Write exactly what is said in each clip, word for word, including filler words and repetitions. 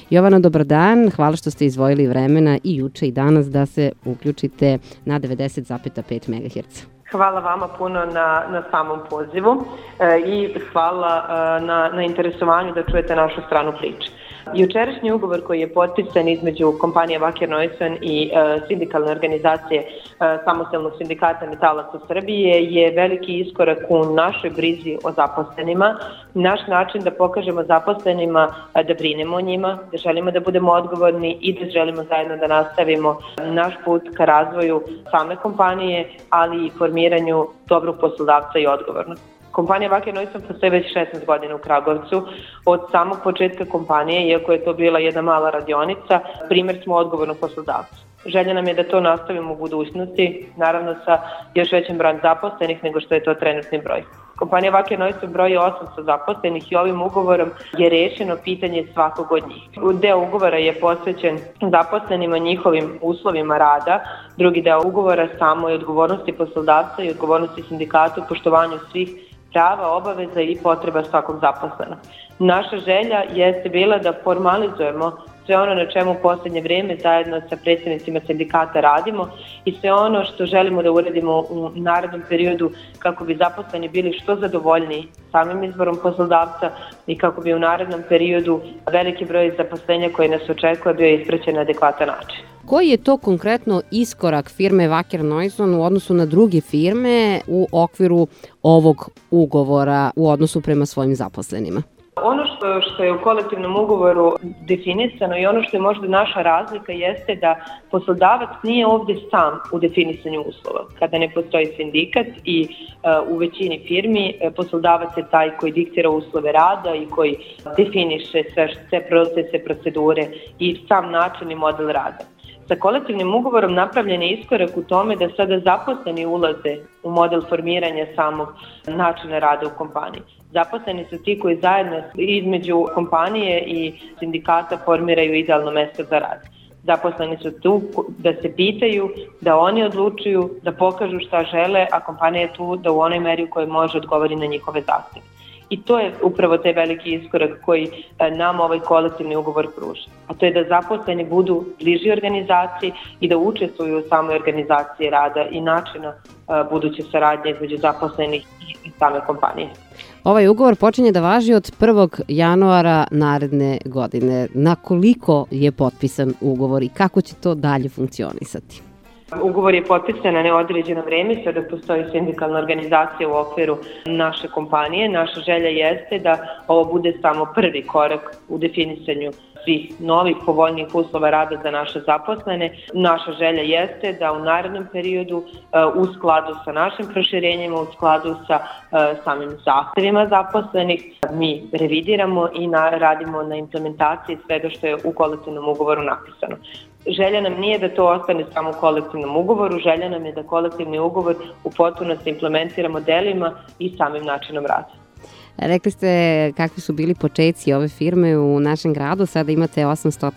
Jovana, dobar dan. Hvala što ste izdvojili vremena i juče i danas da se uključite na devedeset zarez pet megaherca. Hvala vama puno na, na samom pozivu e, i hvala e, na, na interesovanju da čujete našu stranu priče. Jučerašnji ugovor koji je potpisan između kompanije Wacker Neuson i e, sindikalne organizacije e, Samostalnog sindikata metalaca Srbije je veliki iskorak u našoj brizi o zaposlenima, naš način da pokažemo zaposlenima e, da brinemo o njima, da želimo da budemo odgovorni i da želimo zajedno da nastavimo naš put ka razvoju same kompanije, ali i formiranju dobrog poslodavca i odgovornog. Kompanija Wacker Neuson postoji već šesnaest godina u Kragujevcu. Od samog početka kompanije, iako je to bila jedna mala radionica, primjer smo odgovornog poslodavca. Želja nam je da to nastavimo u budućnosti, naravno sa još većim brojem zaposlenih nego što je to trenutni broj. Kompanija Wacker Neuson broji osamsto zaposlenih i ovim ugovorom je rešeno pitanje svakog od njih. Deo ugovora je posvećen zaposlenima, njihovim uslovima rada, drugi deo ugovora samo je odgovornosti poslodavca i odgovornosti sindikata u poštovanju svih prava, obaveza i potreba svakog zaposlenog. Naša želja jeste bila da formalizujemo sve ono na čemu u poslednje vreme zajedno sa predstavnicima sindikata radimo i sve ono što želimo da uradimo u narednom periodu kako bi zaposleni bili što zadovoljniji samim izborom poslodavca i kako bi u narednom periodu veliki broj zaposlenja koji nas očekuje bio ispraćen na adekvatan način. Koji je to konkretno iskorak firme Wacker Neuson u odnosu na druge firme u okviru ovog ugovora u odnosu prema svojim zaposlenima? Ono što, što je u kolektivnom ugovoru definisano i ono što je možda naša razlika jeste da poslodavac nije ovde sam u definisanju uslova. Kada ne postoji sindikat i uh, u većini firmi poslodavac je taj koji diktira uslove rada i koji definiše sve, sve procese, procedure i sam način i model rada. Sa kolektivnim ugovorom napravljen je iskorak u tome da sada zaposleni ulaze u model formiranja samog načina rada u kompaniji. Zaposleni su ti koji zajedno između kompanije i sindikata formiraju idealno mesto za rad. Zaposleni su tu da se pitaju, da oni odlučuju, da pokažu šta žele, a kompanija je tu da u onoj meri u kojoj može odgovori na njihove zahteve. I to je upravo taj veliki iskorak koji nam ovaj kolektivni ugovor pruža. A to je da zaposleni budu bliži organizaciji i da učestvuju u samoj organizaciji rada i načina buduće saradnje između zaposlenih i same kompanije. Ovaj ugovor počinje da važi od prvog januara naredne godine. Na koliko je potpisan ugovor i kako će to dalje funkcionisati? Ugovor je potpisan na neodređeno vreme, sada postoji sindikalna organizacija u okviru naše kompanije. Naša želja jeste da ovo bude samo prvi korak u definisanju svih novih povoljnih uslova rada za naše zaposlene. Naša želja jeste da u narednom periodu u skladu sa našim proširenjima, u skladu sa samim zahtevima zaposlenih, mi revidiramo i na, radimo na implementaciji svega što je u kolektivnom ugovoru napisano. Želja nam nije da to ostane samo u kolektivnom ugovoru, želja nam je da kolektivni ugovor u potpunosti implementiramo delima i samim načinom rada. Rekli ste kakvi su bili počeci ove firme u našem gradu, sada imate osamsto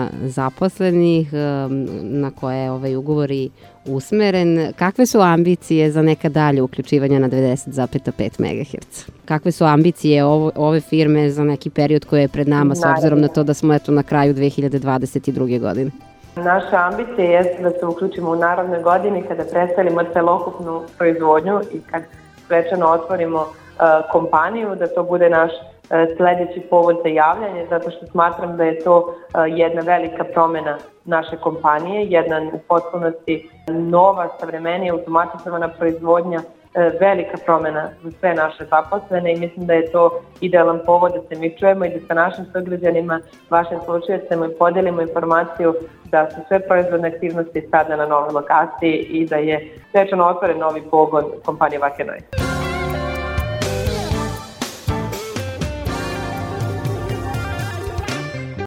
zaposlenih na koje je ovaj ugovor i usmeren. Kakve su ambicije za neka dalje uključivanja na devedeset zarez pet megaherca? Kakve su ambicije ovo, ove firme za neki period koji je pred nama, s obzirom na to da smo eto na kraju dve hiljade dvadeset druge. godine? Naša ambicija je da se uključimo u narednoj godini kada predstavimo celokupnu proizvodnju i kad svečano otvorimo uh, kompaniju, da to bude naš uh, sledeći povod za javljanje, zato što smatram da je to uh, jedna velika promena naše kompanije, jedna u potpunosti nova, savremenija, automatizovana proizvodnja, velika promena za sve naše zaposlene i mislim da je to idealan povod da se mi čujemo i da sa našim sugrađanima, vašim slučajevcima podelimo informaciju da su sve proizvodne aktivnosti sada na novoj lokaciji i da je svečano otvoren novi pogon kompanije Wacker Neuson.